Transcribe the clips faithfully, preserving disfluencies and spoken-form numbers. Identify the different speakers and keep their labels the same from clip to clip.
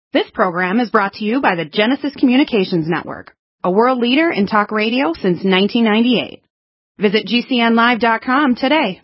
Speaker 1: This program is brought to you by the Genesis Communications Network, a world leader in talk radio since nineteen ninety-eight. Visit G C N live dot com today.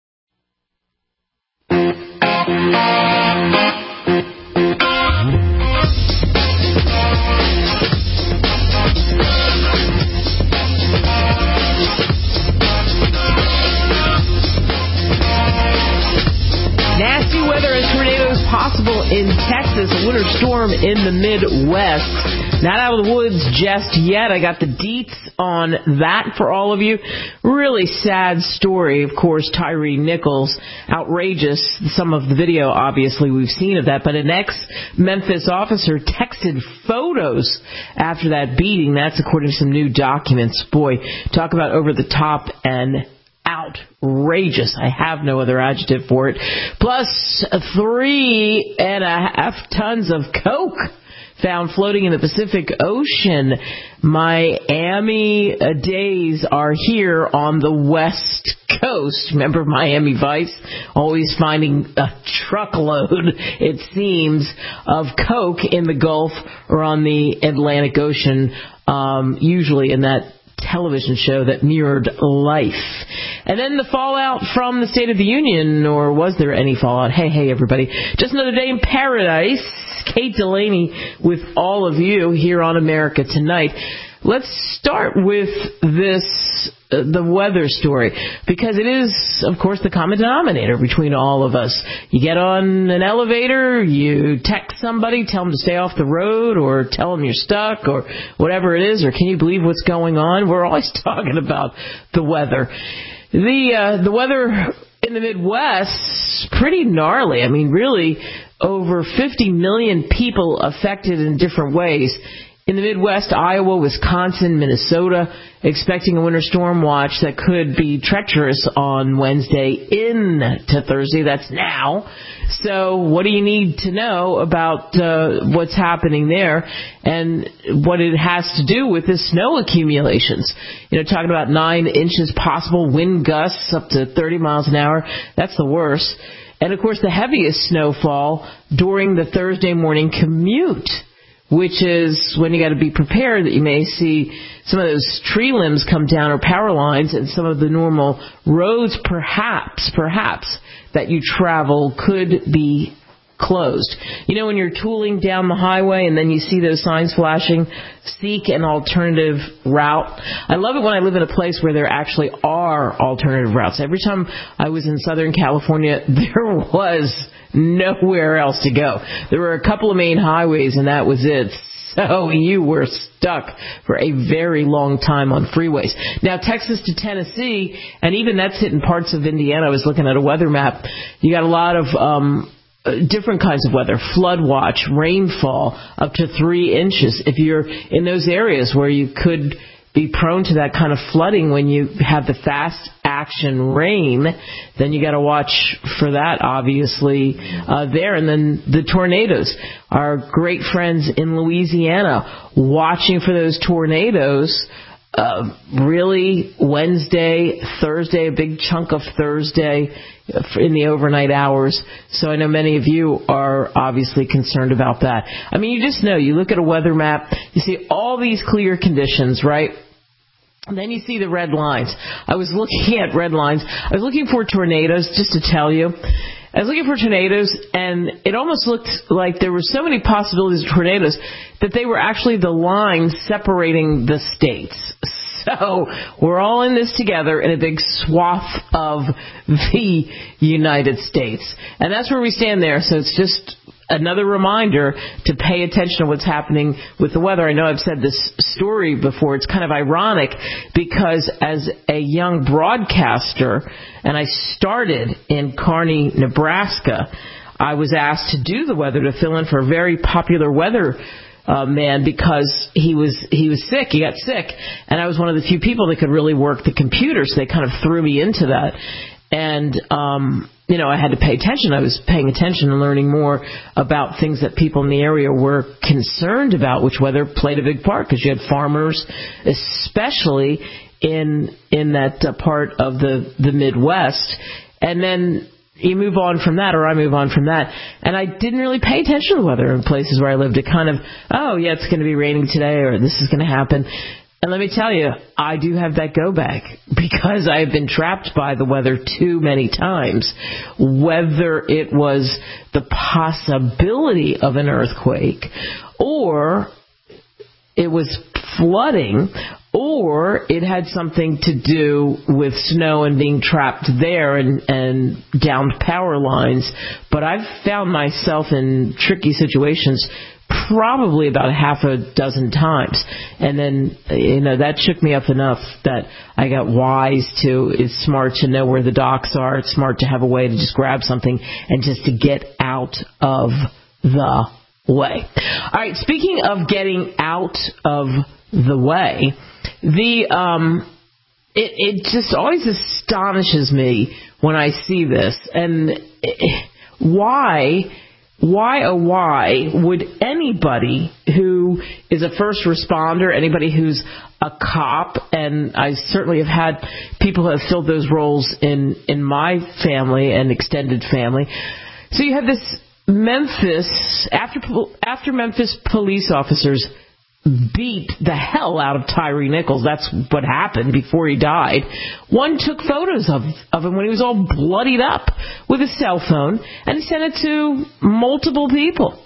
Speaker 2: Nasty weather and tornadoes possible in Texas. A winter storm in the Midwest. Not out of the woods just yet. I got the deets on that for all of you. Really sad story, of course, Tyree Nichols. Outrageous. Some of the video, obviously, we've seen of that. But an ex-Memphis officer texted photos after that beating. That's according to some new documents. Boy, talk about over the top and outrageous. I have no other adjective for it. Plus three and a half tons of coke found floating in the Pacific Ocean. Miami days are here on the West Coast. Remember Miami Vice? Always finding a truckload, it seems, of coke in the Gulf or on the Atlantic Ocean, um, usually in that television show that mirrored life. And then the fallout from the State of the Union, or was there any fallout? Hey, hey, everybody. Just another day in paradise. Kate Delaney with all of you here on America Tonight. Let's start with this, uh, the weather story, because it is, of course, the common denominator between all of us. You get on an elevator, you text somebody, tell them to stay off the road, or tell them you're stuck, or whatever it is, or can you believe what's going on? We're always talking about the weather. The, uh, the weather in the Midwest, pretty gnarly. I mean, really, over fifty million people affected in different ways. In the Midwest, Iowa, Wisconsin, Minnesota, expecting a winter storm watch that could be treacherous on Wednesday into Thursday. That's now. So what do you need to know about uh, what's happening there and what it has to do with the snow accumulations? You know, talking about nine inches possible, wind gusts up to thirty miles an hour. That's the worst. And, of course, the heaviest snowfall during the Thursday morning commute, which is when you got to be prepared that you may see some of those tree limbs come down or power lines, and some of the normal roads perhaps, perhaps, that you travel could be closed. You know, when you're tooling down the highway and then you see those signs flashing, seek an alternative route. I love it when I live in a place where there actually are alternative routes. Every time I was in Southern California, there was nowhere else to go. There were a couple of main highways, and that was it. So you were stuck for a very long time on freeways. Now, Texas to Tennessee, and even that's hitting parts of Indiana. I was looking at a weather map. You got a lot of um different kinds of weather, flood watch, rainfall, up to three inches. If you're in those areas where you could be prone to that kind of flooding when you have the fast action rain, then you got to watch for that, obviously, uh, there. And then the tornadoes. Our great friends in Louisiana watching for those tornadoes. Uh, really, Wednesday, Thursday, a big chunk of Thursday in the overnight hours. So I know many of you are obviously concerned about that. I mean, you just know, you look at a weather map, you see all these clear conditions, right? And then you see the red lines. I was looking at red lines. I was looking for tornadoes, just to tell you. I was looking for tornadoes, and it almost looked like there were so many possibilities of tornadoes that they were actually the lines separating the states. So we're all in this together in a big swath of the United States. And that's where we stand there. So it's just another reminder to pay attention to what's happening with the weather. I know I've said this story before. It's kind of ironic because as a young broadcaster, and I started in Kearney, Nebraska, I was asked to do the weather, to fill in for a very popular weather uh, man because he was he was sick. He got sick. And I was one of the few people that could really work the computer, so they kind of threw me into that. And, um, you know, I had to pay attention. I was paying attention and learning more about things that people in the area were concerned about, which weather played a big part because you had farmers, especially in in that uh, part of the, the Midwest. And then, you move on from that, or I move on from that. And I didn't really pay attention to the weather in places where I lived. It kind of, oh, yeah, it's going to be raining today, or this is going to happen. And let me tell you, I do have that go back because I have been trapped by the weather too many times. Whether it was the possibility of an earthquake, or it was flooding, or it had something to do with snow and being trapped there and, and downed power lines. But I've found myself in tricky situations probably about a half a dozen times. And then, you know, that shook me up enough that I got wise to, it's smart to know where the docks are. It's smart to have a way to just grab something and just to get out of the way. All right, speaking of getting out of the way, the um, it, it just always astonishes me when I see this. And it, why, why, oh, why would anybody who is a first responder, anybody who's a cop, and I certainly have had people who have filled those roles in, in my family and extended family. So you have this Memphis, after after Memphis police officers beat the hell out of Tyree Nichols. That's what happened before he died. One took photos of, of him when he was all bloodied up with a cell phone, and he sent it to multiple people.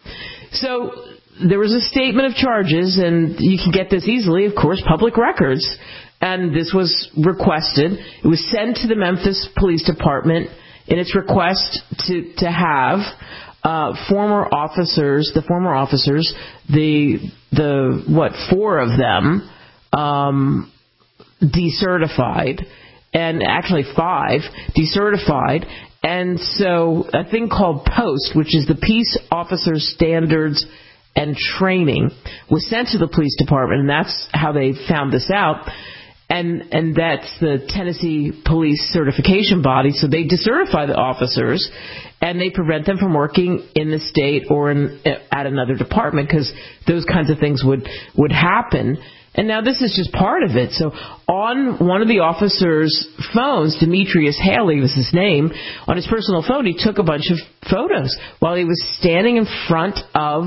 Speaker 2: So there was a statement of charges, and you can get this easily, of course, public records. And this was requested. It was sent to the Memphis Police Department in its request to, to have uh, former officers, the former officers, the, the what, four of them, um, decertified, and actually five, decertified. And so a thing called POST, which is the Peace Officers Standards and Training, was sent to the police department, and that's how they found this out. And and that's the Tennessee Police Certification Body. So they decertify the officers, and they prevent them from working in the state or in, at another department, because those kinds of things would, would happen. And now this is just part of it. So on one of the officers' phones, Demetrius Haley was his name, on his personal phone, he took a bunch of photos while he was standing in front of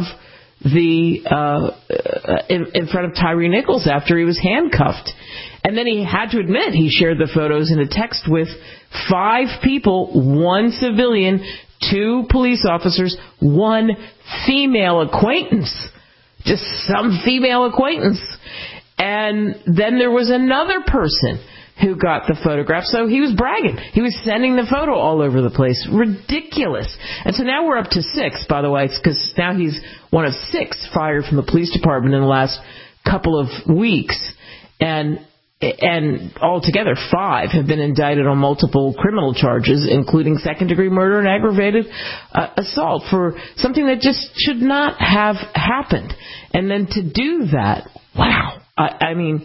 Speaker 2: the uh, in, in front of Tyree Nichols after he was handcuffed. And then he had to admit he shared the photos in a text with five people, one civilian, two police officers, one female acquaintance. Just some female acquaintance. And then there was another person who got the photograph. So he was bragging. He was sending the photo all over the place. Ridiculous. And so now we're up to six, by the way, because now he's one of six fired from the police department in the last couple of weeks. And And altogether, five have been indicted on multiple criminal charges, including second-degree murder and aggravated uh, assault for something that just should not have happened. And then to do that, wow. I, I mean,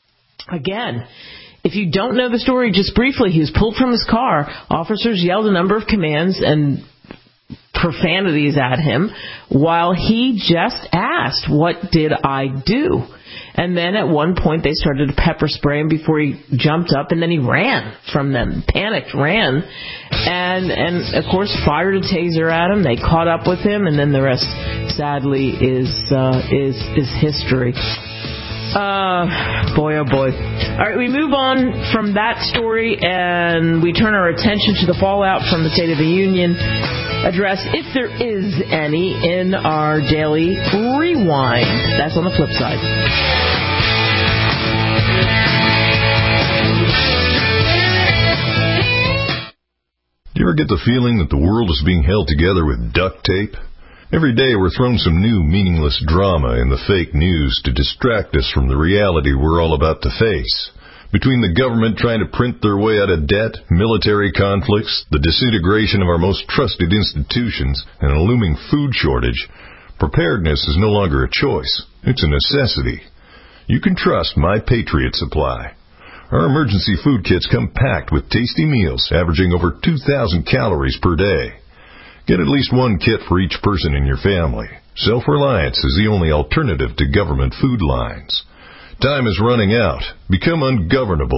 Speaker 2: again, if you don't know the story, just briefly, he was pulled from his car. Officers yelled a number of commands and profanities at him while he just asked, "What did I do?" And then at one point they started to pepper spray him before he jumped up, and then he ran from them, panicked, ran, and and of course fired a taser at him. They caught up with him, and then the rest, sadly, is uh, is is history. Uh, boy, oh boy. All right, we move on from that story, and we turn our attention to the fallout from the State of the Union address, if there is any, in our daily rewind. That's on the flip side.
Speaker 3: Do you ever get the feeling that the world is being held together with duct tape? Every day we're thrown some new meaningless drama in the fake news to distract us from the reality we're all about to face. Between the government trying to print their way out of debt, military conflicts, the disintegration of our most trusted institutions, and a looming food shortage, preparedness is no longer a choice. It's a necessity. You can trust My Patriot Supply. Our emergency food kits come packed with tasty meals averaging over two thousand calories per day. Get at least one kit for each person in your family. Self-reliance is the only alternative to government food lines. Time is running out. Become ungovernable.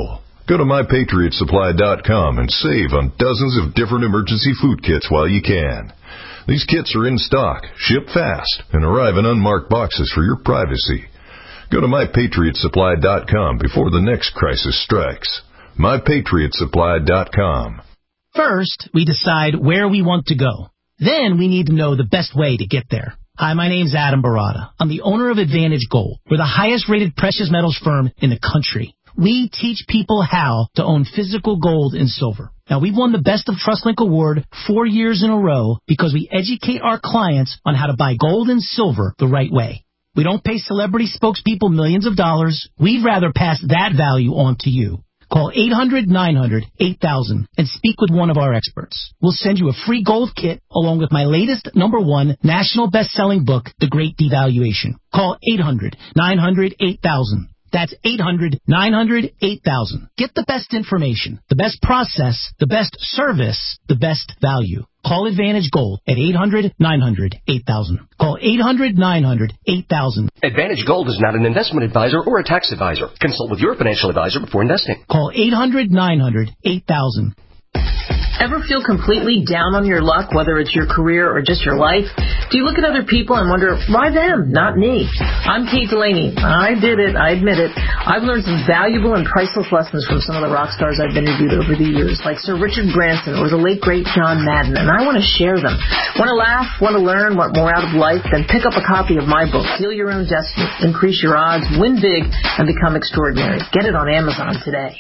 Speaker 3: Go to my patriot supply dot com and save on dozens of different emergency food kits while you can. These kits are in stock, ship fast, and arrive in unmarked boxes for your privacy. Go to my patriot supply dot com before the next crisis strikes. my patriot supply dot com.
Speaker 4: First, we decide where we want to go. Then we need to know the best way to get there. Hi, my name's Adam Barada. I'm the owner of Advantage Gold. We're the highest-rated precious metals firm in the country. We teach people how to own physical gold and silver. Now, we've won the Best of TrustLink Award four years in a row because we educate our clients on how to buy gold and silver the right way. We don't pay celebrity spokespeople millions of dollars. We'd rather pass that value on to you. Call eight hundred nine hundred eight thousand and speak with one of our experts. We'll send you a free gold kit along with my latest number one national best-selling book, The Great Devaluation. Call eight hundred nine hundred eight thousand. That's eight hundred nine hundred eight thousand. Get the best information, the best process, the best service, the best value. Call Advantage Gold at eight hundred nine hundred eight thousand. Call eight hundred nine hundred eight thousand.
Speaker 5: Advantage Gold is not an investment advisor or a tax advisor. Consult with your financial advisor before investing.
Speaker 4: Call eight hundred nine hundred eight thousand.
Speaker 2: Ever feel completely down on your luck, whether it's your career or just your life? Do you look at other people and wonder, why them, not me? I'm Kate Delaney. I did it. I admit it. I've learned some valuable and priceless lessons from some of the rock stars I've interviewed over the years, like Sir Richard Branson or the late, great John Madden, and I want to share them. Want to laugh? Want to learn? Want more out of life? Then pick up a copy of my book, Heal Your Own Destiny, Increase Your Odds, Win Big, and Become Extraordinary. Get it on Amazon today.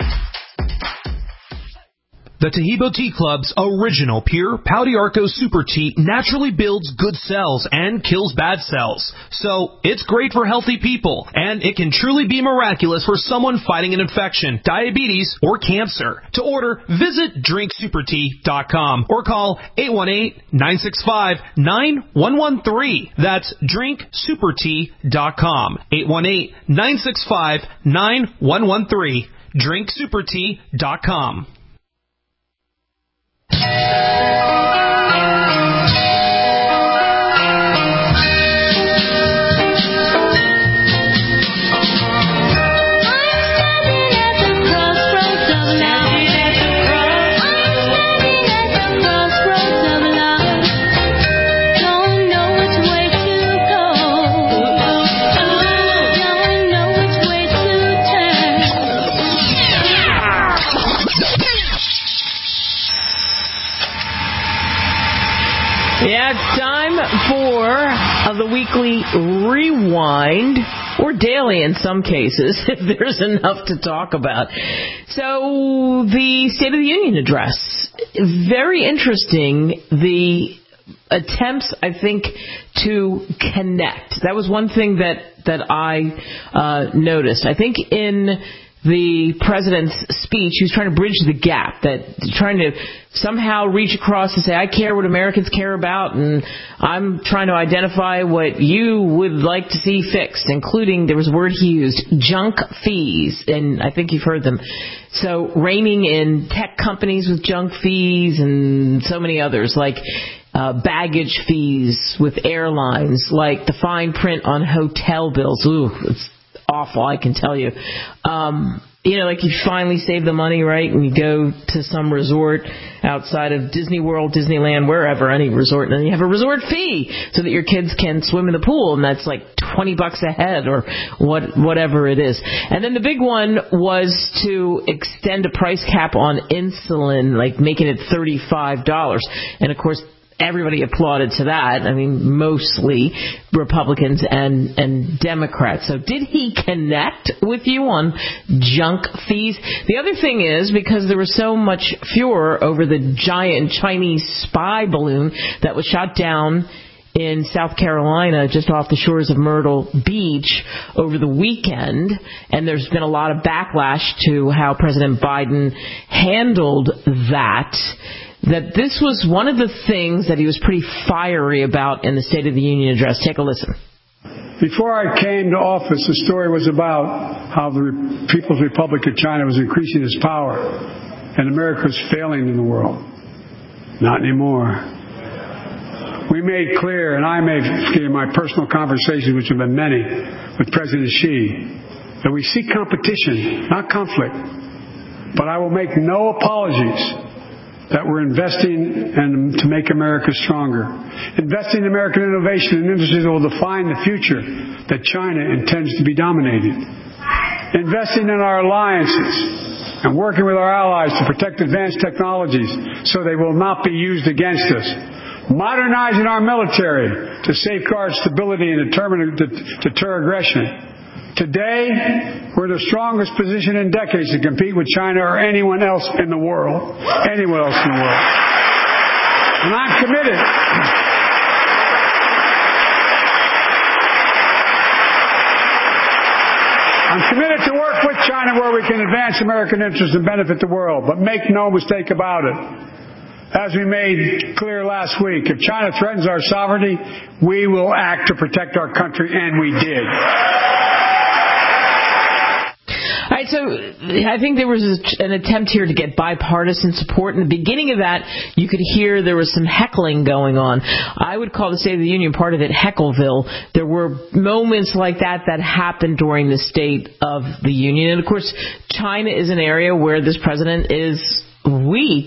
Speaker 6: The Taheebo Tea Club's original pure Pau d'Arco Super Tea naturally builds good cells and kills bad cells. So it's great for healthy people, and it can truly be miraculous for someone fighting an infection, diabetes, or cancer. To order, visit drink super tea dot com or call eight one eight nine six five nine one one three. That's drink super tea dot com. eight one eight nine six five nine one one three. drink super tea dot com.
Speaker 2: Of the weekly rewind, or daily in some cases, if there's enough to talk about. So, the State of the Union address. Very interesting. The attempts, I think, to connect. That was one thing that, that I uh, noticed. I think in the president's speech, he was trying to bridge the gap, that trying to somehow reach across and say, I care what Americans care about, and I'm trying to identify what you would like to see fixed, including, there was a word he used, junk fees, and I think you've heard them. So reining in tech companies with junk fees and so many others, like uh, baggage fees with airlines, like the fine print on hotel bills. Ooh, it's awful, I can tell you. Um, you know, like you finally save the money, right, and you go to some resort outside of Disney World, Disneyland, wherever, any resort, and then you have a resort fee so that your kids can swim in the pool, and that's like twenty bucks a head or what, whatever it is. And then the big one was to extend a price cap on insulin, like making it thirty-five dollars. And, of course, everybody applauded to that. I mean, mostly Republicans and, and Democrats. So did he connect with you on junk fees? The other thing is, because there was so much furor over the giant Chinese spy balloon that was shot down in South Carolina, just off the shores of Myrtle Beach over the weekend, and there's been a lot of backlash to how President Biden handled that, that this was one of the things that he was pretty fiery about in the State of the Union address. Take a listen.
Speaker 7: Before I came to office, the story was about how the People's Republic of China was increasing its power, and America was failing in the world. Not anymore. We made clear, and I made in my personal conversations, which have been many, with President Xi, that we seek competition, not conflict. But I will make no apologies that we're investing and to make America stronger. Investing in American innovation and industries that will define the future that China intends to be dominated. Investing in our alliances and working with our allies to protect advanced technologies so they will not be used against us. Modernizing our military to safeguard stability and determine, to deter aggression. Today, we're in the strongest position in decades to compete with China or anyone else in the world. Anyone else in the world. And I'm committed. I'm committed to work with China where we can advance American interests and benefit the world. But make no mistake about it. As we made clear last week, if China threatens our sovereignty, we will act to protect our country, and we did.
Speaker 2: All right, so I think there was an attempt here to get bipartisan support. In the beginning of that, you could hear there was some heckling going on. I would call the State of the Union part of it Heckleville. There were moments like that that happened during the State of the Union. And, of course, China is an area where this president is weak,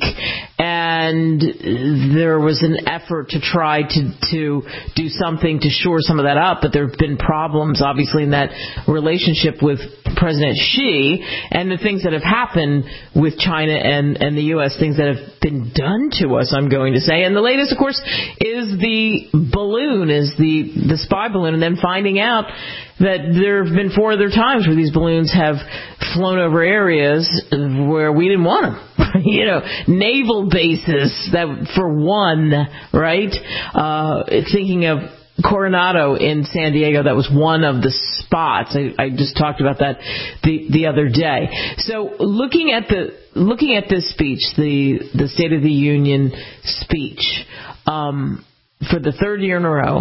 Speaker 2: and there was an effort to try to to do something to shore some of that up, but there have been problems obviously in that relationship with President Xi and the things that have happened with China and, and the U S, things that have been done to us, I'm going to say. And the latest, of course, is the balloon, is the, the spy balloon, and then finding out that there have been four other times where these balloons have flown over areas where we didn't want them. You know, naval bases, that for one, right? Uh, thinking of Coronado in San Diego, that was one of the spots. I, I just talked about that the, the other day. So looking at the looking at this speech, the, the State of the Union speech, um, for the third year in a row,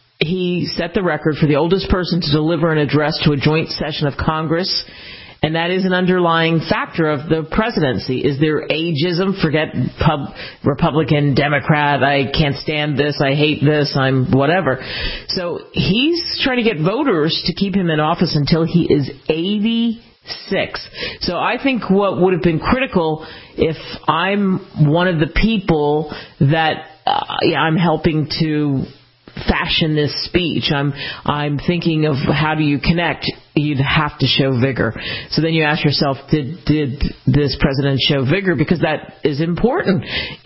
Speaker 2: he set the record for the oldest person to deliver an address to a joint session of Congress. And that is an underlying factor of the presidency. Is there ageism? Forget pub, Republican, Democrat, I can't stand this, I hate this, I'm whatever. So he's trying to get voters to keep him in office until he is eighty-six. So I think what would have been critical if I'm one of the people that uh, yeah, I'm helping to fashion this speech, I'm I'm thinking of how do you connect. You'd have to show vigor. So then you ask yourself, did did this president show vigor? Because that is important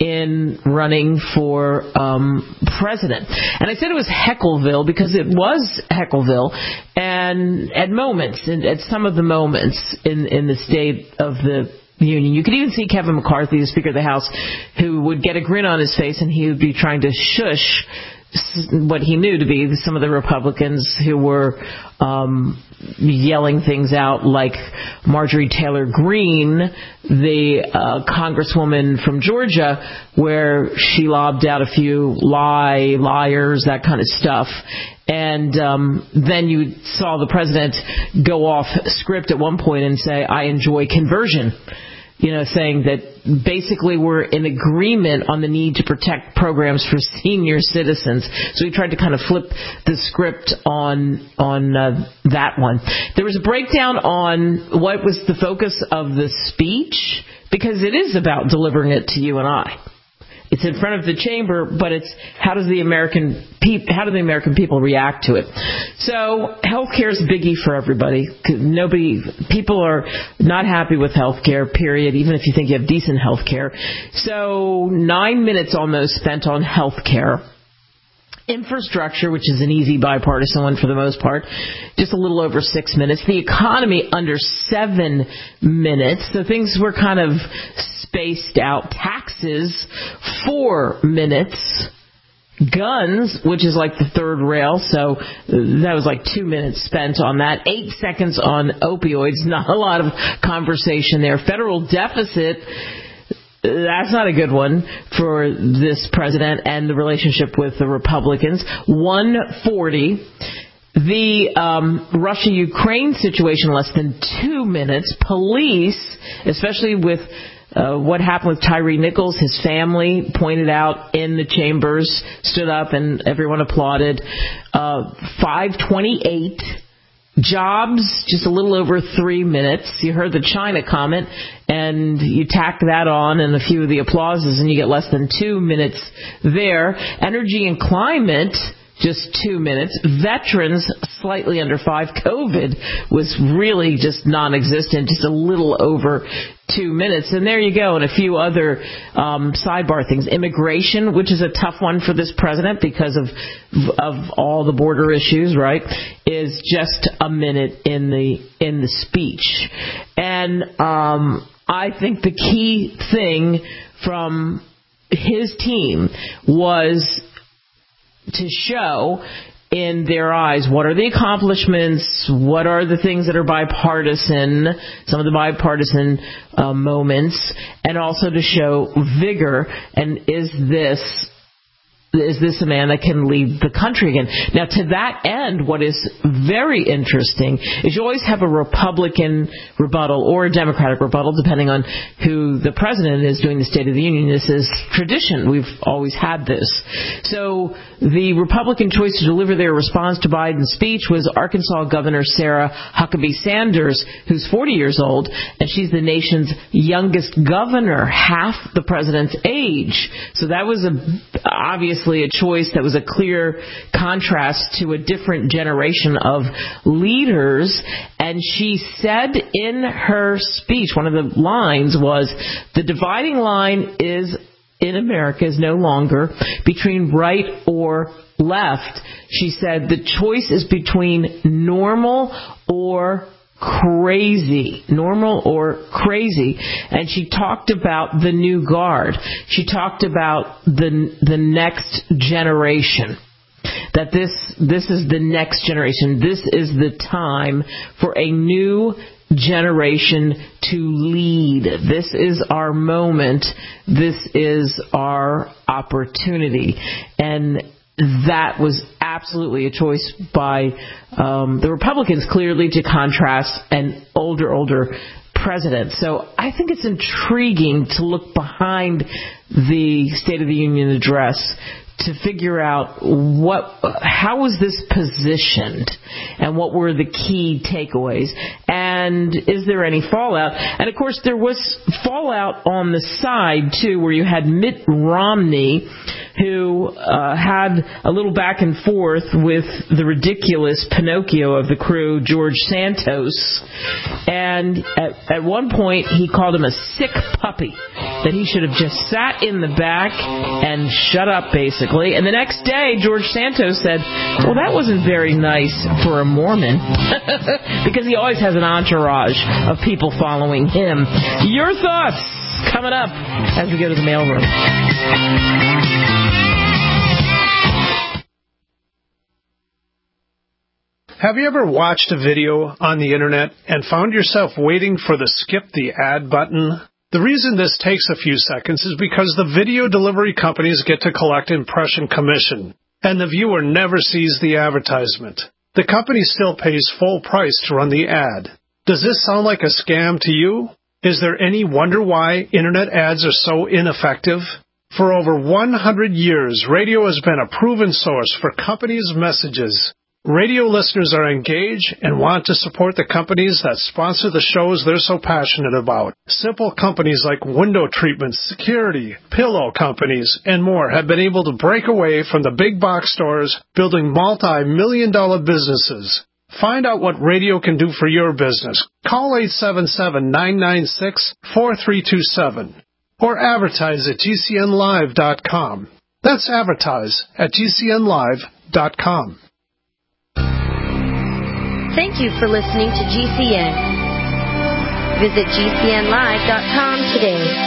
Speaker 2: in running for um, president. And I said it was Heckleville because it was Heckleville, and at moments, and at some of the moments in in the State of the Union. You could even see Kevin McCarthy, the Speaker of the House, who would get a grin on his face and he would be trying to shush what he knew to be some of the Republicans who were um, yelling things out, like Marjorie Taylor Greene, the uh, congresswoman from Georgia, where she lobbed out a few lie, liars, that kind of stuff. And um, then you saw the president go off script at one point and say, I enjoy conversion. You know, saying that basically we're in agreement on the need to protect programs for senior citizens. So he tried to kind of flip the script on on uh, that one. There was a breakdown on what was the focus of the speech, because it is about delivering it to you and I. It's in front of the chamber, but it's how does the American pe- how do the American people react to it? So healthcare is a biggie for everybody. Nobody, people are not happy with healthcare, period, even if you think you have decent healthcare. So nine minutes almost spent on healthcare. Infrastructure, which is an easy bipartisan one for the most part, just a little over six minutes. The economy, under seven minutes. So things were kind of spaced out. Taxes, four minutes. Guns, which is like the third rail, so that was like two minutes spent on that. Eight seconds on opioids, not a lot of conversation there. Federal deficit, that's not a good one for this president and the relationship with the Republicans. one forty. The um, Russia-Ukraine situation, less than two minutes. Police, especially with uh, what happened with Tyree Nichols, his family pointed out in the chambers, stood up, and everyone applauded. Uh, five twenty-eight. Jobs, just a little over three minutes. You heard the China comment, and you tack that on and a few of the applauses, and you get less than two minutes there. Energy and climate, just two minutes. Veterans, slightly under five. COVID was really just non-existent, just a little over two minutes. And there you go. And a few other um, sidebar things. Immigration, which is a tough one for this president because of of all the border issues, right, is just a minute in the in the speech. And um, I think the key thing from his team was to show in their eyes what are the accomplishments, what are the things that are bipartisan, some of the bipartisan uh, moments, and also to show vigor, and is this is this a man that can lead the country again? Now, to that end, what is very interesting is you always have a Republican rebuttal or a Democratic rebuttal, depending on who the president is doing the State of the Union. This is tradition. We've always had this. So the Republican choice to deliver their response to Biden's speech was Arkansas Governor Sarah Huckabee Sanders, who's forty years old, and she's the nation's youngest governor, half the president's age. So that was a obviously a choice that was a clear contrast to a different generation of leaders. And she said in her speech, one of the lines was, the dividing line is in America is no longer between right or left. She said the choice is between normal or crazy, normal or crazy. And she talked about the new guard. She talked about the the next generation. That this this is the next generation. This is the time for a new generation to lead. This is our moment. This is our opportunity. And that was absolutely a choice by um, the Republicans, clearly, to contrast an older, older president. So I think it's intriguing to look behind the State of the Union address to figure out what, how was this positioned, and what were the key takeaways, and is there any fallout? And of course, there was fallout on the side too, where you had Mitt Romney, who uh, had a little back and forth with the ridiculous Pinocchio of the crew, George Santos, and at, at one point he called him a sick puppy, that he should have just sat in the back and shut up, basically. And the next day, George Santos said, well, that wasn't very nice for a Mormon, because he always has an entourage of people following him. Your thoughts coming up as we go to the mailroom.
Speaker 8: Have you ever watched a video on the internet and found yourself waiting for the skip the ad button? The reason this takes a few seconds is because the video delivery companies get to collect impression commission, and the viewer never sees the advertisement. The company still pays full price to run the ad. Does this sound like a scam to you? Is there any wonder why internet ads are so ineffective? For over one hundred years, radio has been a proven source for companies' messages. Radio listeners are engaged and want to support the companies that sponsor the shows they're so passionate about. Simple companies like window treatments, security, pillow companies, and more have been able to break away from the big box stores, building multi-million dollar businesses. Find out what radio can do for your business. Call eight seven seven, nine nine six, four three two seven or advertise at G C N live dot com. That's advertise at G C N live dot com.
Speaker 9: Thank you for listening to G C N. Visit G C N live dot com today.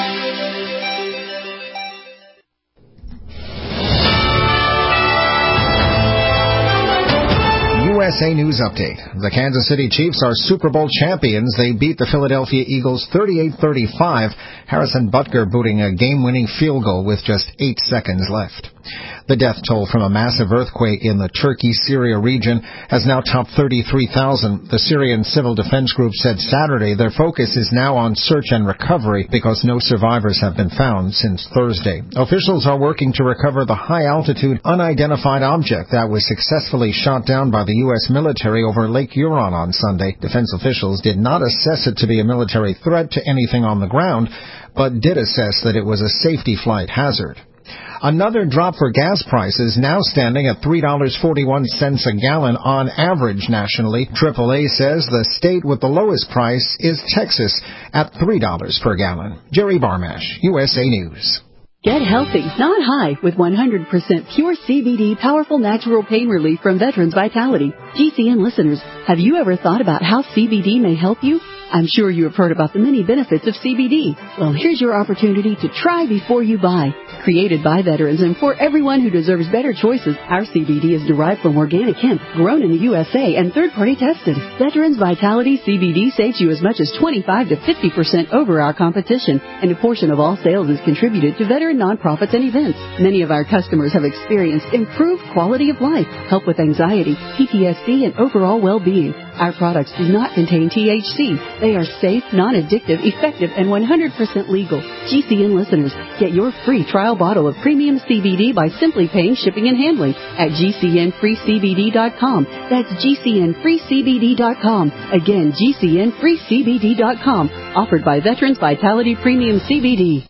Speaker 10: U S A News Update. The Kansas City Chiefs are Super Bowl champions. They beat the Philadelphia Eagles thirty-eight thirty-five. Harrison Butker booting a game-winning field goal with just eight seconds left. The death toll from a massive earthquake in the Turkey-Syria region has now topped thirty-three thousand. The Syrian Civil Defense Group said Saturday their focus is now on search and recovery because no survivors have been found since Thursday. Officials are working to recover the high-altitude, unidentified object that was successfully shot down by the U S S military over Lake Huron on Sunday. Defense officials did not assess it to be a military threat to anything on the ground, but did assess that it was a safety flight hazard. Another drop for gas prices, now standing at three dollars and forty-one cents a gallon on average nationally. triple A says the state with the lowest price is Texas at three dollars per gallon. Jerry Barmash, U S A News.
Speaker 11: Get healthy, not high, with one hundred percent pure C B D powerful natural pain relief from Veterans Vitality. G C N listeners, have you ever thought about how C B D may help you? I'm sure you have heard about the many benefits of C B D. Well, here's your opportunity to try before you buy. Created by veterans and for everyone who deserves better choices, our C B D is derived from organic hemp, grown in the U S A, and third-party tested. Veterans Vitality C B D saves you as much as twenty-five to fifty percent over our competition, and a portion of all sales is contributed to veteran nonprofits and events. Many of our customers have experienced improved quality of life, help with anxiety, P T S D, and overall well-being. Our products do not contain T H C. They are safe, non-addictive, effective, and one hundred percent legal. G C N listeners, get your free trial bottle of premium C B D by simply paying shipping and handling at G C N free C B D dot com. That's G C N free C B D dot com. Again, G C N free C B D dot com. Offered by Veterans Vitality Premium C B D.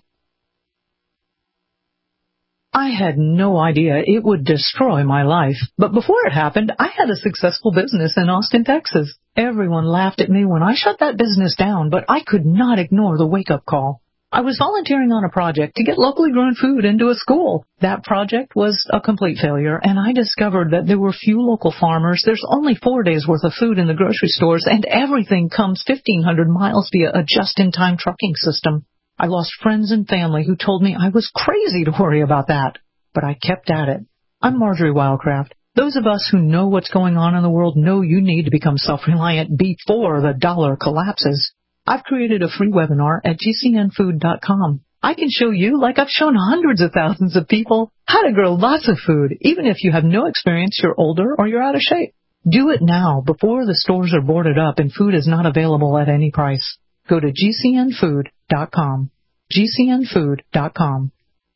Speaker 12: I had no idea it would destroy my life. But before it happened, I had a successful business in Austin, Texas. Everyone laughed at me when I shut that business down, but I could not ignore the wake-up call. I was volunteering on a project to get locally grown food into a school. That project was a complete failure, and I discovered that there were few local farmers. There's only four days' worth of food in the grocery stores, and everything comes fifteen hundred miles via a just-in-time trucking system. I lost friends and family who told me I was crazy to worry about that, but I kept at it. I'm Marjorie Wildcraft. Those of us who know what's going on in the world know you need to become self-reliant before the dollar collapses. I've created a free webinar at G C N food dot com. I can show you, like I've shown hundreds of thousands of people, how to grow lots of food, even if you have no experience, you're older, or you're out of shape. Do it now before the stores are boarded up and food is not available at any price. Go to G C N food dot com. G C N food dot com.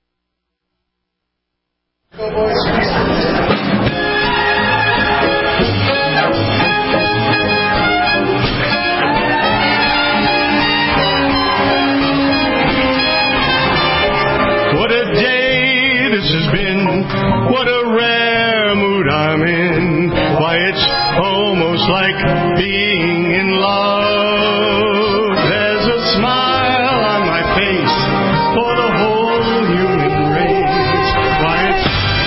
Speaker 13: What a day this has been. What a rare mood I'm in. Why, it's almost like being in love. There's a smile on my face for the whole human race. Why, it's...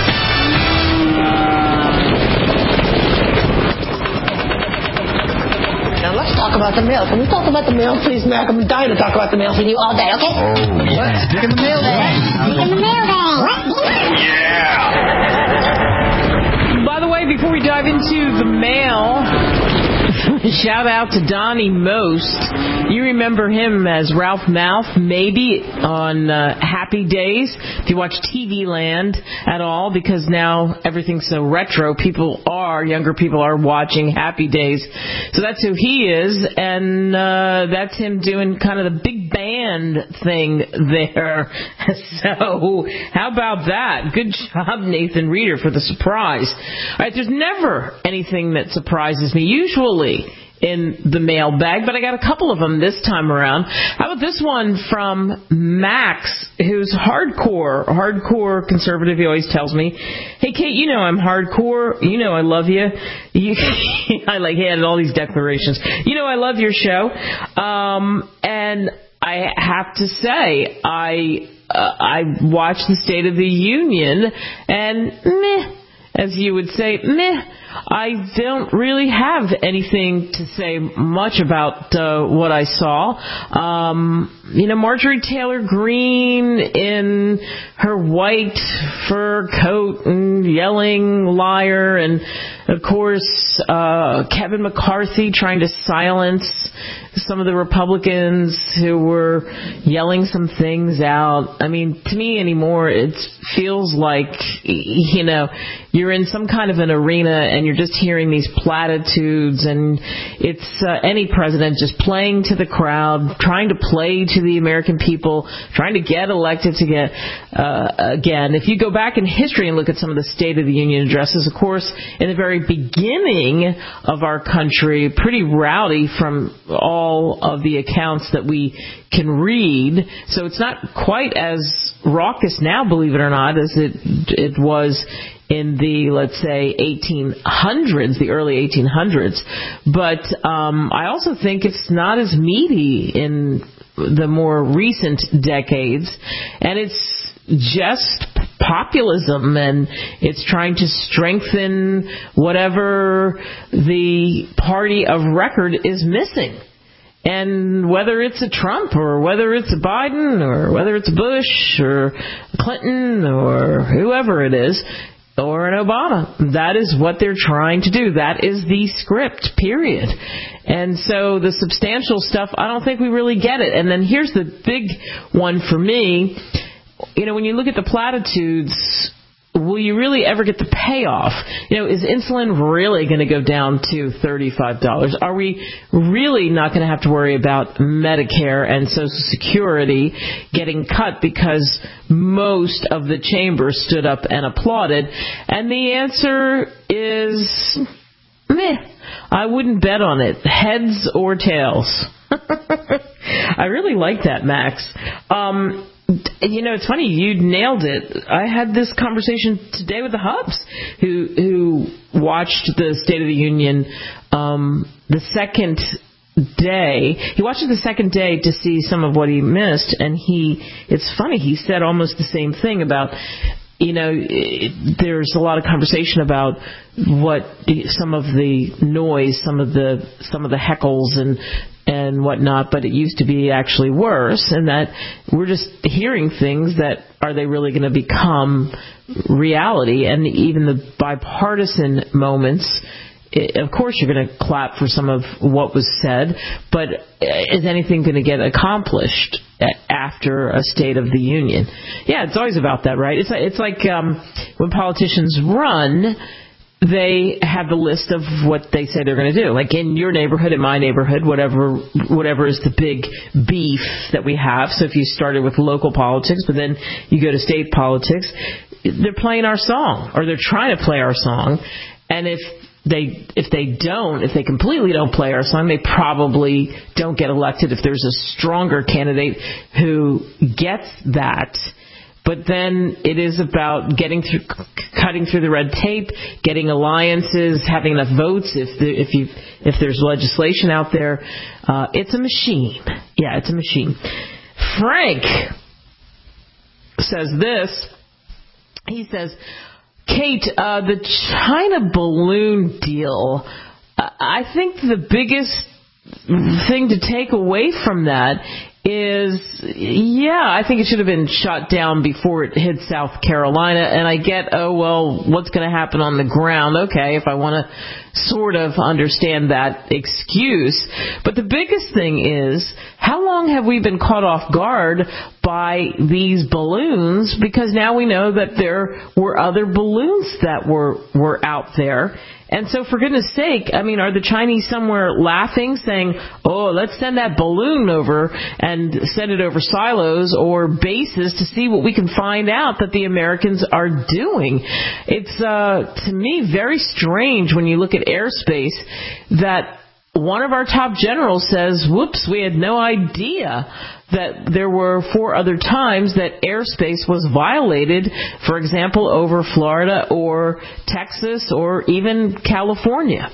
Speaker 14: Now let's talk about the mail. Can we talk about the mail, please, Mac? I'm dying to talk about the mail with you all day, okay?
Speaker 13: Oh, yeah.
Speaker 14: Stick in the mail bag. Stick in the mail bag.
Speaker 13: Yeah.
Speaker 2: By the way, before we dive into the mail, shout out to Donnie Most. You remember him as Ralph Malph, maybe, on uh, Happy Days. If you watch T V Land at all, because now everything's so retro, people are, younger people are watching Happy Days. So that's who he is, and uh, that's him doing kind of the big band thing there. So how about that? Good job, Nathan Reeder, for the surprise. All right, there's never anything that surprises me, usually, in the mailbag, but I got a couple of them this time around. How about this one from Max, who's hardcore, hardcore conservative. He always tells me, hey, Kate, you know I'm hardcore. You know I love you. you I like, he added all these declarations. You know I love your show. Um, and I have to say, I, uh, I watched the State of the Union, and meh, as you would say, meh. I don't really have anything to say much about uh, what I saw. Um, you know, Marjorie Taylor Greene in her white fur coat and yelling liar, and of course uh, Kevin McCarthy trying to silence some of the Republicans who were yelling some things out. I mean, to me anymore, it feels like, you know, you're in some kind of an arena and you're just hearing these platitudes, and it's uh, any president just playing to the crowd, trying to play to the American people, trying to get elected to get uh, again. If you go back in history and look at some of the State of the Union addresses, of course, in the very very beginning of our country, pretty rowdy from all of the accounts that we can read. So it's not quite as raucous now, believe it or not, as it it was in the, let's say, eighteen hundreds, the early eighteen hundreds. But um, I also think it's not as meaty in the more recent decades, and it's just populism, and it's trying to strengthen whatever the party of record is missing. And whether it's a Trump or whether it's a Biden or whether it's Bush or Clinton or whoever it is, or an Obama, that is what they're trying to do. That is the script, period. And so the substantial stuff, I don't think we really get it. And then here's the big one for me. You know, when you look at the platitudes, will you really ever get the payoff? You know, is insulin really going to go down to thirty-five dollars? Are we really not going to have to worry about Medicare and Social Security getting cut because most of the chamber stood up and applauded? And the answer is, meh. I wouldn't bet on it. Heads or tails. I really like that, Max. Um... You know, it's funny, you nailed it. I had this conversation today with the Hubs, who who watched the State of the Union um, the second day. He watched it the second day to see some of what he missed, and he, it's funny, he said almost the same thing about, you know, it, there's a lot of conversation about what some of the noise, some of the some of the heckles and and whatnot, but it used to be actually worse, and that we're just hearing things that are they really going to become reality? And even the bipartisan moments, it, of course you're going to clap for some of what was said, but is anything going to get accomplished after a State of the Union? Yeah, it's always about that, right? It's like, it's like um, when politicians run, they have the list of what they say they're going to do. Like in your neighborhood, in my neighborhood, whatever whatever is the big beef that we have. So if you started with local politics, but then you go to state politics, they're playing our song, or they're trying to play our song. And if they if they don't, if they completely don't play our song, they probably don't get elected if there's a stronger candidate who gets that. But then it is about getting through, cutting through the red tape, getting alliances, having enough votes. If the, if you if there's legislation out there, uh, it's a machine. Yeah, it's a machine. Frank says this. He says, Kate, uh, the China balloon deal. I think the biggest thing to take away from that is, yeah, I think it should have been shot down before it hit South Carolina. And I get, oh, well, what's going to happen on the ground? Okay, if I want to sort of understand that excuse. But the biggest thing is, how long have we been caught off guard by these balloons? Because now we know that there were other balloons that were, were out there. And so, for goodness sake, I mean, are the Chinese somewhere laughing, saying, oh, let's send that balloon over and send it over silos or bases to see what we can find out that the Americans are doing? It's, uh, to me, very strange when you look at airspace that one of our top generals says, whoops, we had no idea that there were four other times that airspace was violated, for example, over Florida or Texas or even California.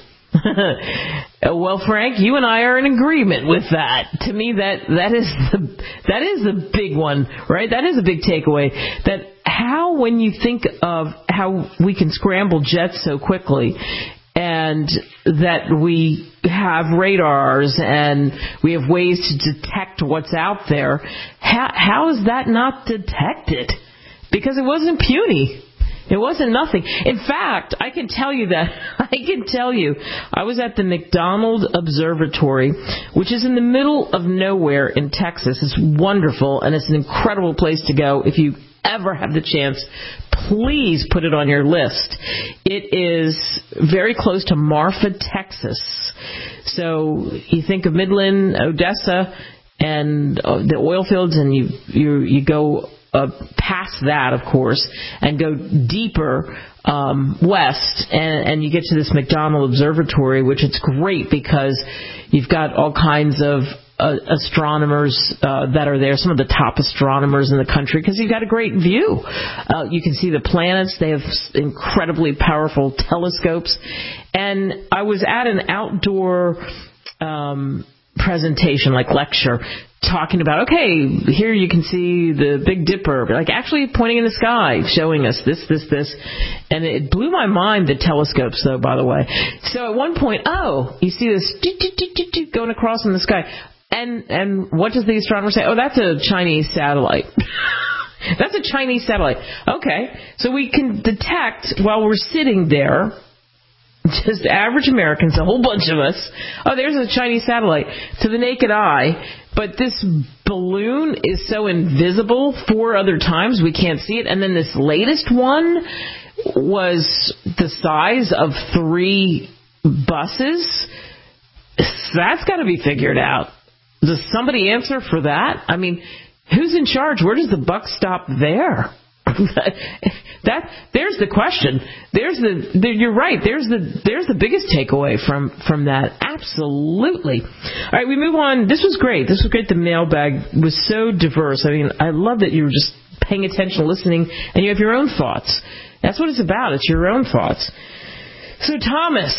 Speaker 2: Well, Frank, you and I are in agreement with that. To me, that that is the that is the big one, right? That is a big takeaway. That how, when you think of how we can scramble jets so quickly, and that we have radars and we have ways to detect what's out there, how, how is that not detected? Because it wasn't puny. It wasn't nothing. In fact, I can tell you that, I can tell you, I was at the McDonald Observatory, which is in the middle of nowhere in Texas. It's wonderful, and it's an incredible place to go. If you ever have the chance, please put it on your list. It is very close to Marfa, Texas. So you think of Midland, Odessa, and the oil fields, and you you, you go uh, past that, of course, and go deeper um, west, and, and you get to this McDonald Observatory, which it's great because you've got all kinds of uh, astronomers uh, that are there, some of the top astronomers in the country, because you've got a great view. Uh, you can see the planets. They have incredibly powerful telescopes. And I was at an outdoor um, presentation, like lecture, talking about, okay, here you can see the Big Dipper, like actually pointing in the sky, showing us this, this, this. And it blew my mind, the telescopes, though, by the way. So at one point, oh, you see this going across in the sky. And and what does the astronomer say? Oh, that's a Chinese satellite. That's a Chinese satellite. Okay, so we can detect while we're sitting there, just average Americans, a whole bunch of us, oh, there's a Chinese satellite to the naked eye, but this balloon is so invisible four other times we can't see it. And then this latest one was the size of three buses. That's got to be figured out. Does somebody answer for that? I mean, who's in charge? Where does the buck stop there? that there's the question. There's the there, you're right. There's the there's the biggest takeaway from from that. Absolutely. All right, we move on. This was great. This was great. The mailbag was so diverse. I mean, I love that you were just paying attention, listening, and you have your own thoughts. That's what it's about. It's your own thoughts. So, Thomas,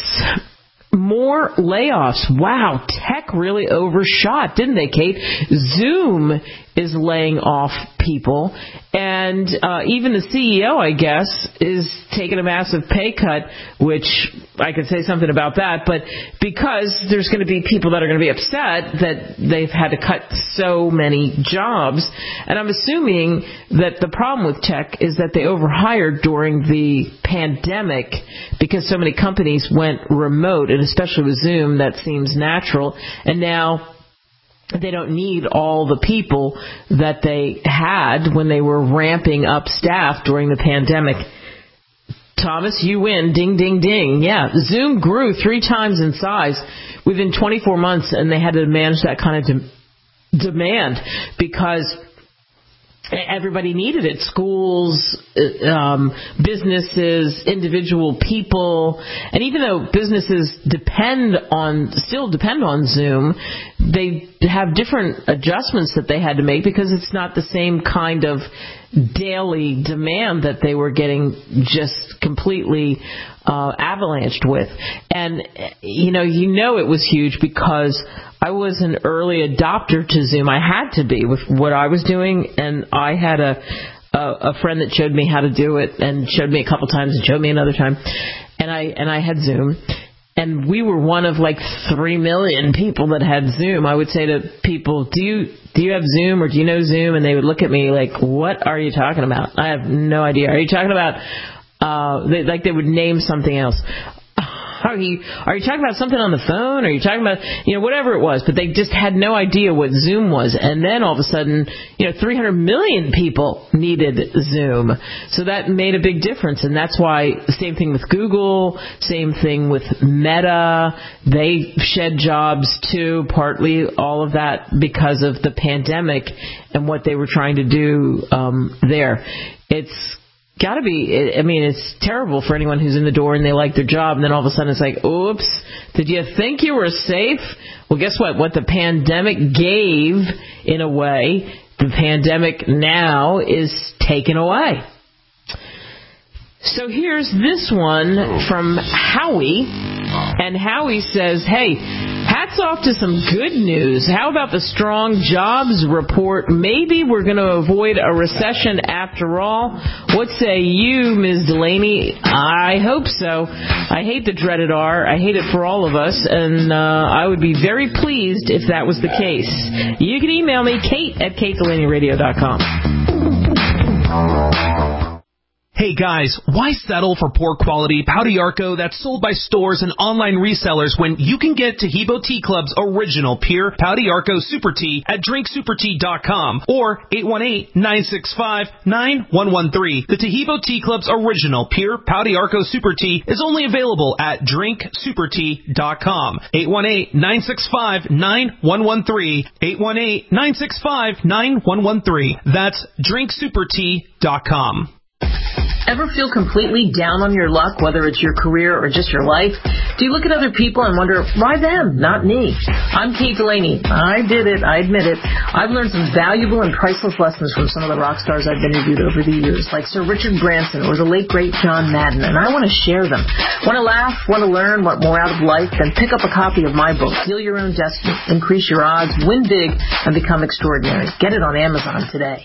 Speaker 2: more layoffs. Wow, tech really overshot, didn't they, Kate? Zoom is laying off people, and uh, even the C E O, I guess, is taking a massive pay cut, which I could say something about that, but because there's going to be people that are going to be upset that they've had to cut so many jobs, and I'm assuming that the problem with tech is that they overhired during the pandemic because so many companies went remote, and especially with Zoom, that seems natural, and now they don't need all the people that they had when they were ramping up staff during the pandemic. Thomas, you win. Ding, ding, ding. Yeah, Zoom grew three times in size within twenty-four months, and they had to manage that kind of de- demand because everybody needed it. Schools, um, businesses, individual people. And even though businesses depend on, still depend on Zoom, they have different adjustments that they had to make because it's not the same kind of daily demand that they were getting just completely uh, avalanched with. And, you know, you know it was huge because I was an early adopter to Zoom. I had to be with what I was doing, and I had a, a a friend that showed me how to do it and showed me a couple times and showed me another time, and I and I had Zoom, and we were one of like three million people that had Zoom. I would say to people, do you do you have Zoom or do you know Zoom? And they would look at me like, what are you talking about? I have no idea. Are you talking about uh, they, like they would name something else? Are you, are you talking about something on the phone? Are you talking about, you know, whatever it was? But they just had no idea what Zoom was. And then all of a sudden, you know, three hundred million people needed Zoom. So that made a big difference. And that's why, same thing with Google, same thing with Meta. They shed jobs too, partly all of that because of the pandemic and what they were trying to do um, there. It's got to be, I mean, it's terrible for anyone who's in the door and they like their job, and then all of a sudden it's like, oops, did you think you were safe? Well, guess what? What the pandemic gave, in a way, the pandemic now is taken away. So here's this one from Howie, and Howie says, hey, hats off to some good news. How about the strong jobs report? Maybe we're going to avoid a recession after all. What say you, Miz Delaney? I hope so. I hate the dreaded R. I hate it for all of us, and uh, I would be very pleased if that was the case. You can email me, Kate at kate delaney radio dot com.
Speaker 6: Hey guys, why settle for poor quality Pau d'Arco that's sold by stores and online resellers when you can get Taheebo Tea Club's original pure Pau d'Arco Super Tea at drink super tea dot com or eight one eight, nine six five, nine one one three. The Taheebo Tea Club's original pure Pau d'Arco Super Tea is only available at drink super tea dot com. eight one eight, nine six five, nine one one three. eight one eight, nine six five, nine one one three. That's drink super tea dot com.
Speaker 2: Ever feel completely down on your luck, whether it's your career or just your life? Do you look at other people and wonder, why them, not me? I'm Kate Delaney. I did it. I admit it. I've learned some valuable and priceless lessons from some of the rock stars I've interviewed over the years, like Sir Richard Branson or the late, great John Madden, and I want to share them. Want to laugh? Want to learn? Want more out of life? Then pick up a copy of my book, Heal Your Own Destiny, Increase Your Odds, Win Big, and Become Extraordinary. Get it on Amazon today.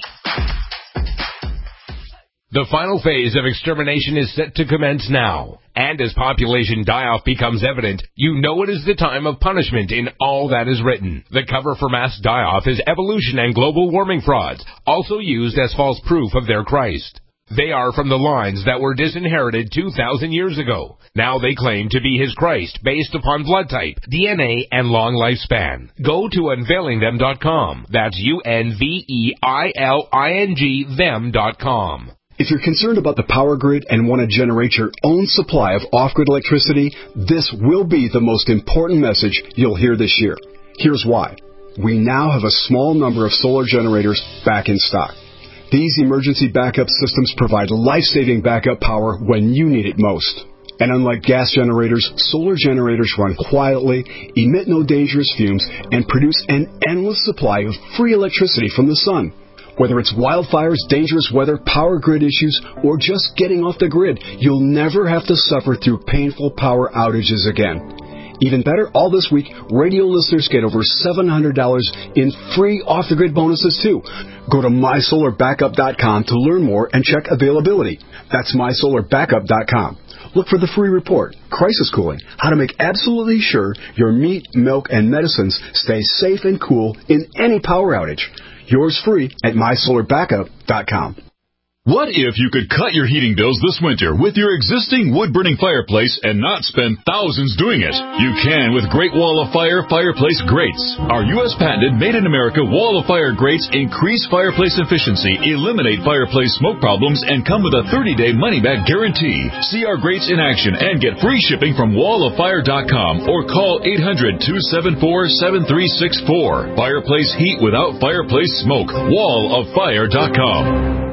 Speaker 15: The final phase of extermination is set to commence now. And as population die-off becomes evident, you know it is the time of punishment in all that is written. The cover for mass die-off is evolution and global warming frauds, also used as false proof of their Christ. They are from the lines that were disinherited two thousand years ago. Now they claim to be his Christ based upon blood type, D N A, and long lifespan. Go to unveiling them dot com. That's U N V E I L I N G them dot com.
Speaker 16: If you're concerned about the power grid and want to generate your own supply of off-grid electricity, this will be the most important message you'll hear this year. Here's why. We now have a small number of solar generators back in stock. These emergency backup systems provide life-saving backup power when you need it most. And unlike gas generators, solar generators run quietly, emit no dangerous fumes, and produce an endless supply of free electricity from the sun. Whether it's wildfires, dangerous weather, power grid issues, or just getting off the grid, you'll never have to suffer through painful power outages again. Even better, all this week, radio listeners get over seven hundred dollars in free off-the-grid bonuses, too. Go to my solar backup dot com to learn more and check availability. That's my solar backup dot com. Look for the free report, Crisis Cooling, how to make absolutely sure your meat, milk, and medicines stay safe and cool in any power outage. Yours free at my solar backup dot com.
Speaker 17: What if you could cut your heating bills this winter with your existing wood-burning fireplace and not spend thousands doing it? You can with Great Wall of Fire Fireplace Grates. Our U S patented made-in-America Wall of Fire grates increase fireplace efficiency, eliminate fireplace smoke problems, and come with a thirty-day money-back guarantee. See our grates in action and get free shipping from wall of fire dot com or call eight hundred, two seven four, seven three six four. Fireplace heat without fireplace smoke. wall of fire dot com.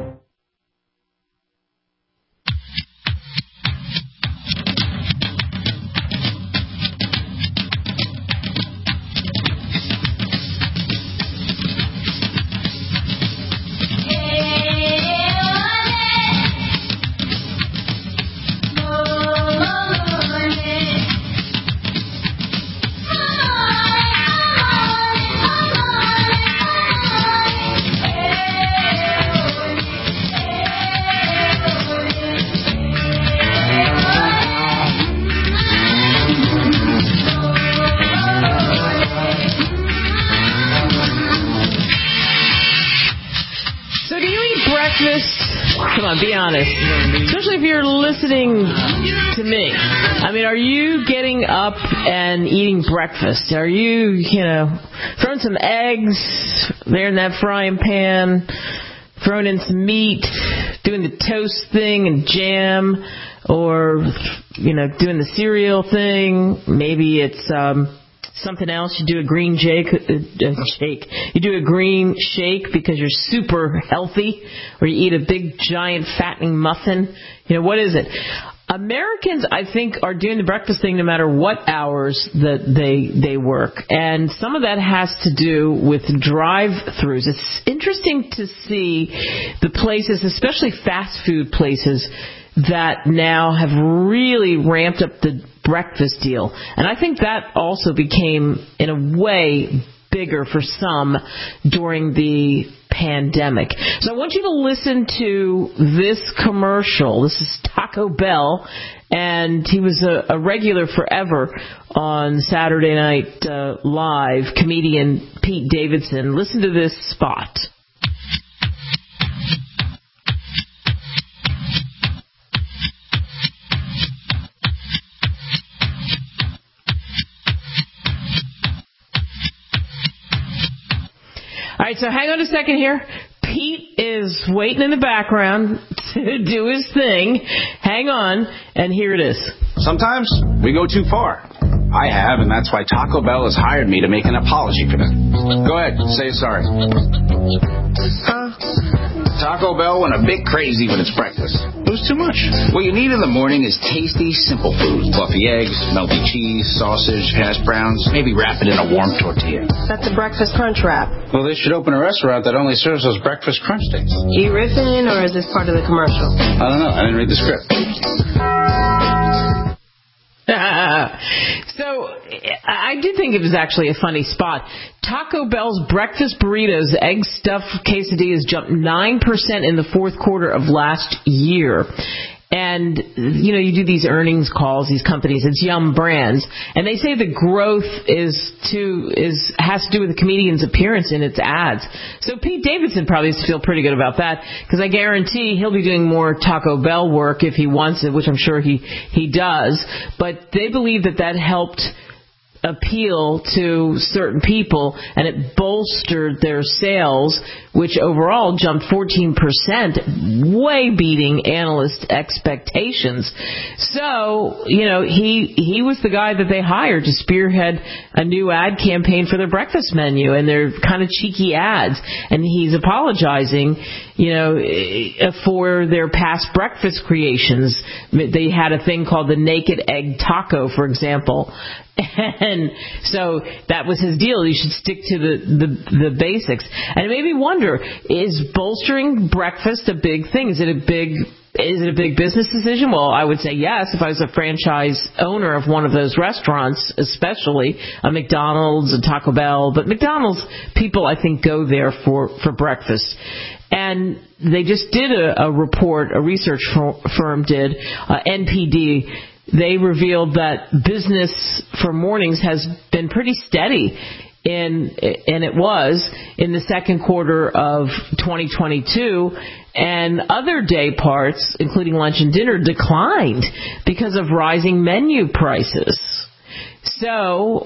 Speaker 2: Come on, be honest. Especially if you're listening to me. I mean, are you getting up and eating breakfast? Are you, you know, throwing some eggs there in that frying pan, throwing in some meat, doing the toast thing and jam, or, you know, doing the cereal thing? Maybe it's um something else. You do a green shake, uh, shake. You do a green shake because you're super healthy, or you eat a big, giant, fattening muffin. You know, what is it? Americans, I think, are doing the breakfast thing no matter what hours that they they work. And some of that has to do with drive-thrus. It's interesting to see the places, especially fast food places, that now have really ramped up the breakfast deal. And I think that also became, in a way, bigger for some during the pandemic. So I want you to listen to this commercial. This is Taco Bell, and he was a, a regular forever on Saturday Night uh, Live, comedian Pete Davidson. Listen to this spot. right, so hang on a second here. Pete is waiting in the background to do his thing. Hang on, and here it is.
Speaker 18: Sometimes we go too far. I have, and that's why Taco Bell has hired me to make an apology for them. Go ahead, say sorry. Huh? Taco Bell went a bit crazy with its breakfast. It was too much. What you need in the morning is tasty, simple food. Fluffy eggs, melty cheese, sausage, hash browns, maybe wrap it in a warm tortilla.
Speaker 19: That's a breakfast crunch wrap.
Speaker 18: Well, they should open a restaurant that only serves those breakfast crunch things.
Speaker 19: You riffing, or is this part of the commercial?
Speaker 18: I don't know. I didn't read the script.
Speaker 2: So I did think it was actually a funny spot. Taco Bell's breakfast burritos, egg stuffed quesadillas jumped nine percent in the fourth quarter of last year. And, you know, you do these earnings calls, these companies, it's Yum Brands, and they say the growth is to, is, has to do with the comedian's appearance in its ads. So Pete Davidson probably has to feel pretty good about that, because I guarantee he'll be doing more Taco Bell work if he wants it, which I'm sure he, he does. But they believe that that helped appeal to certain people, and it bolstered their sales, which overall jumped fourteen percent, way beating analyst expectations. So, you know, he he was the guy that they hired to spearhead a new ad campaign for their breakfast menu, and they're kind of cheeky ads, and he's apologizing, you know, for their past breakfast creations. They had a thing called the Naked Egg Taco, for example. And so that was his deal. You should stick to the, the, the basics. And it made me wonder, is bolstering breakfast a big thing? Is it a big is it a big business decision? Well, I would say yes, if I was a franchise owner of one of those restaurants, especially a McDonald's, a Taco Bell. But McDonald's people, I think, go there for, for breakfast. And they just did a, a report, a research firm did, uh, N P D. They revealed that business for mornings has been pretty steady, in, and it was in the second quarter of twenty twenty-two, and other day parts, including lunch and dinner, declined because of rising menu prices. So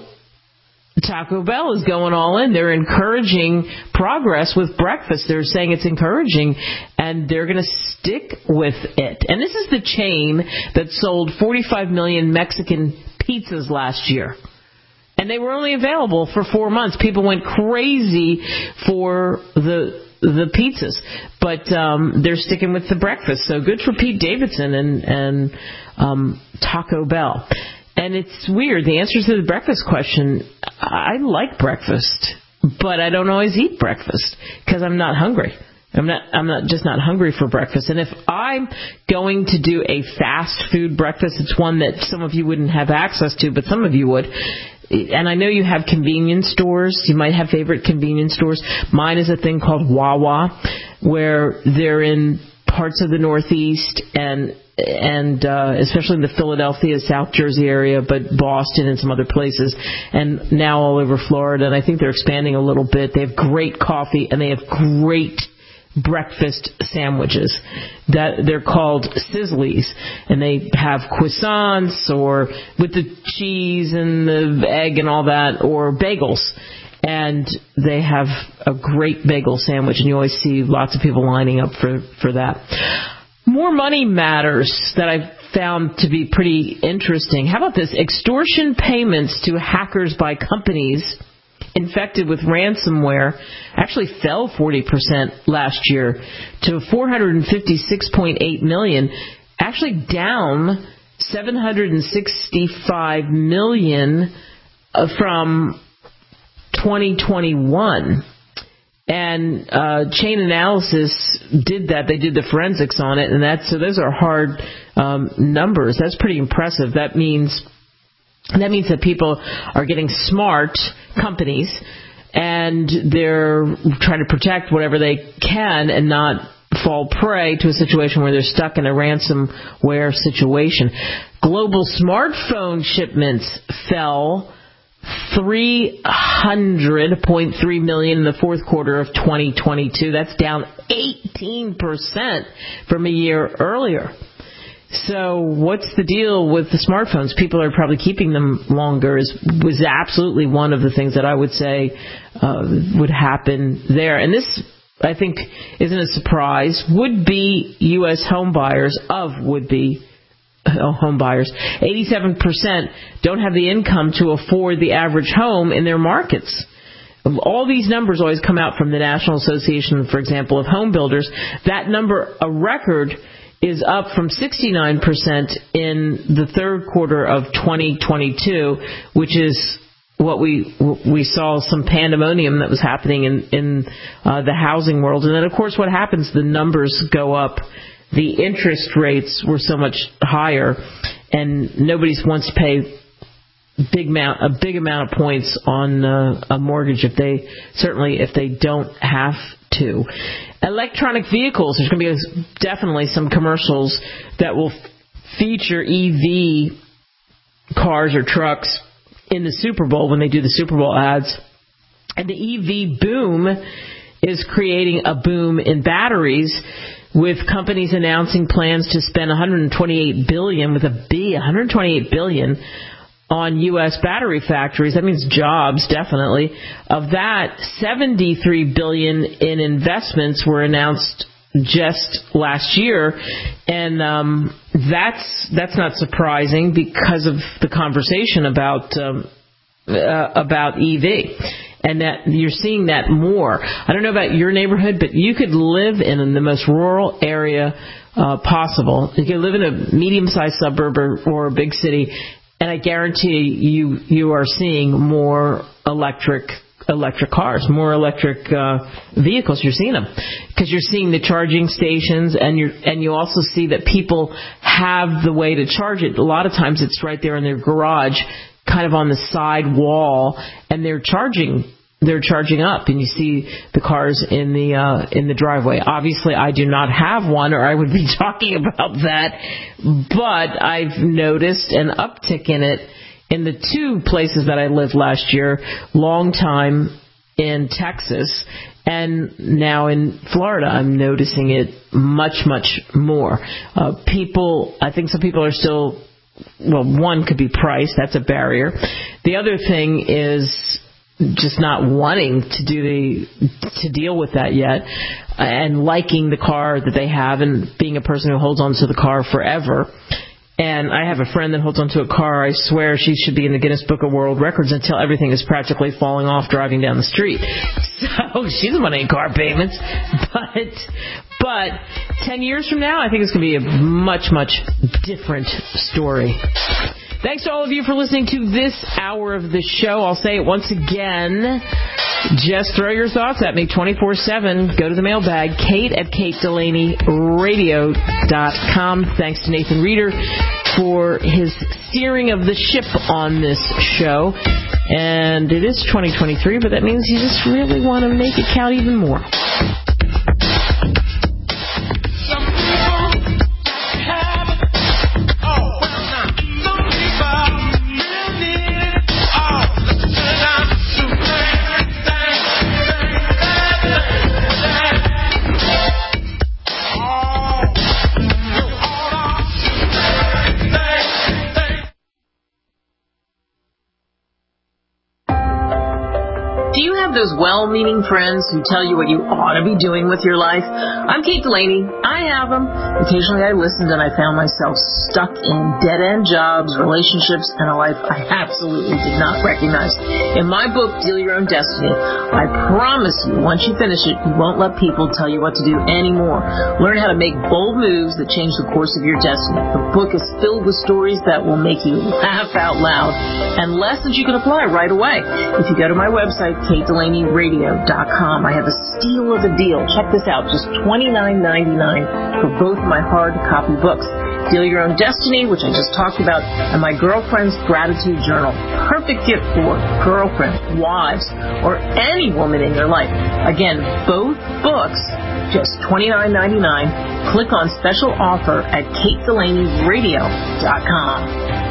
Speaker 2: Taco Bell is going all in. They're encouraging progress with breakfast. They're saying it's encouraging, and they're going to stick with it. And this is the chain that sold forty-five million Mexican pizzas last year. And they were only available for four months. People went crazy for the the pizzas. But um, they're sticking with the breakfast. So good for Pete Davidson and, and um, Taco Bell. And it's weird. The answer to the breakfast question, I like breakfast, but I don't always eat breakfast because I'm not hungry. I'm not, I'm not just not hungry for breakfast. And if I'm going to do a fast food breakfast, it's one that some of you wouldn't have access to, but some of you would. And I know you have convenience stores. You might have favorite convenience stores. Mine is a thing called Wawa, where they're in parts of the Northeast and and uh, especially in the Philadelphia, South Jersey area, but Boston and some other places, and now all over Florida. And I think they're expanding a little bit. They have great coffee, and they have great breakfast sandwiches that they're called Sizzlies, and they have croissants or with the cheese and the egg and all that, or bagels. And they have a great bagel sandwich, and you always see lots of people lining up for, for that. More money matters that I've found to be pretty interesting. How about this? Extortion payments to hackers by companies infected with ransomware actually fell forty percent last year to four hundred fifty-six point eight million dollars, actually down seven hundred sixty-five million dollars from twenty twenty-one. And uh, Chain Analysis did that. They did the forensics on it, and that's so those are hard um, numbers. That's pretty impressive. That means that means that people are getting smart, companies, and they're trying to protect whatever they can and not fall prey to a situation where they're stuck in a ransomware situation. Global smartphone shipments fell three hundred point three million in the fourth quarter of twenty twenty-two. That's down eighteen percent from a year earlier. So what's the deal with the smartphones? People are probably keeping them longer. Is was absolutely one of the things that I would say uh, would happen there. And this, I think, isn't a surprise. Would-be U S home buyers of would-be home buyers, eighty-seven percent don't have the income to afford the average home in their markets. All these numbers always come out from the National Association, for example, of Home Builders. That number, a record, is up from sixty-nine percent in the third quarter of twenty twenty-two, which is what we we saw some pandemonium that was happening in, in uh, the housing world. And then, of course, what happens? The numbers go up. The interest rates were so much higher, and nobody wants to pay big amount a big amount of points on uh, a mortgage if they certainly if they don't have to. Electronic vehicles. There's going to be definitely some commercials that will feature E V cars or trucks in the Super Bowl when they do the Super Bowl ads. And the E V boom is creating a boom in batteries, with companies announcing plans to spend one hundred twenty-eight billion dollars with a B, one hundred twenty-eight billion dollars on U S battery factories. That means jobs, definitely. Of that, seventy-three billion dollars in investments were announced just last year, and um, that's that's not surprising because of the conversation about um, uh, about E V. And that you're seeing that more. I don't know about your neighborhood, but you could live in the most rural area uh, possible. You could live in a medium-sized suburb or, or a big city, and I guarantee you you are seeing more electric electric cars, more electric uh, vehicles. You're seeing them because you're seeing the charging stations, and you and you also see that people have the way to charge it. A lot of times it's right there in their garage, kind of on the side wall, and they're charging. They're charging up, and you see the cars in the uh, in the driveway. Obviously, I do not have one, or I would be talking about that. But I've noticed an uptick in it in the two places that I lived last year. Long time in Texas, and now in Florida, I'm noticing it much, much more. Uh, people, I think some people are still. Well, one could be price. That's a barrier. The other thing is just not wanting to do the to deal with that yet, and liking the car that they have, and being a person who holds on to the car forever. And I have a friend that holds on to a car. I swear she should be in the Guinness Book of World Records until everything is practically falling off driving down the street. So she doesn't want any car payments. But but ten years from now, I think it's going to be a much, much different story. Thanks to all of you for listening to this hour of the show. I'll say it once again. Just throw your thoughts at me twenty-four seven. Go to the mailbag, Kate at Kate Delaney Radio dot com. Thanks to Nathan Reeder for his steering of the ship on this show. And it is twenty twenty-three, but that means you just really want to make it count even more. Those well-meaning friends who tell you what you ought to be doing with your life. I'm Kate Delaney. I have them. Occasionally I listened and I found myself stuck in dead-end jobs, relationships, and a life I absolutely did not recognize. In my book, Deal Your Own Destiny, I promise you, once you finish it, you won't let people tell you what to do anymore. Learn how to make bold moves that change the course of your destiny. The book is filled with stories that will make you laugh out loud and lessons you can apply right away. If you go to my website, Kate Delaney Radio dot com. I have a steal of a deal. Check this out, just twenty-nine ninety-nine for both my hard copy books. Deal Your Own Destiny, which I just talked about, and my Girlfriend's Gratitude Journal. Perfect gift for girlfriends, wives, or any woman in your life. Again, both books, just twenty-nine ninety-nine. Click on special offer at Kate Delaney Radio dot com.